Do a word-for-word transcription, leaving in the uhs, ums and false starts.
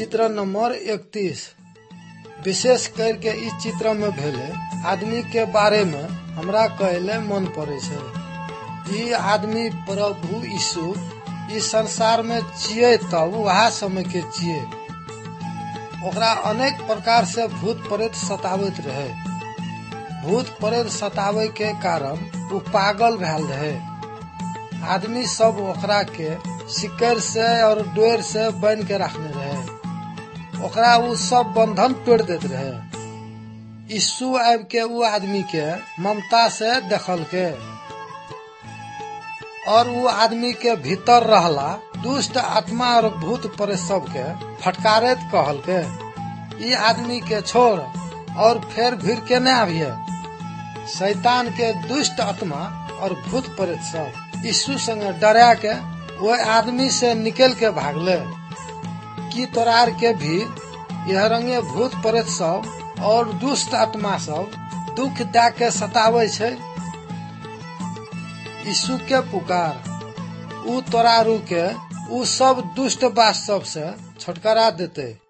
चित्र नंबर इकतीस। विशेष करके इस चित्र में भेले आदमी के बारे में हमरा कहले मन पड़े छे। ई आदमी प्रभु यीशु इस संसार में छिए तब वह समय के छिए। ओकरा अनेक प्रकार से भूत प्रेत सतावत रहे। भूत प्रेत सतावे के कारण वो पागल भेल रहे। आदमी सब ओकरा के सिक्कर से और डोर से बांध के रखने रहे। ओकरा वो सब बंधन तोड़ देते रहे। यीशु आब के वो आदमी के ममता से देखल के और वो आदमी के भीतर रहला दुष्ट आत्मा और भूत प्रेत सब के फटकारत कहल के ये आदमी के छोड़ और फिर भीड़ के न आविए। शैतान के दुष्ट आत्मा और भूत प्रेत सब यीशु संग डरा के वो आदमी से निकल के भागले। की तोरार के भी यह रंगे भूत प्रेत सब और दुष्ट आत्मा सब दुख दे के सतावे छे। यीशु के पुकार उ तोरारू के उ सब दुष्ट बात सब से छुटकारा देते।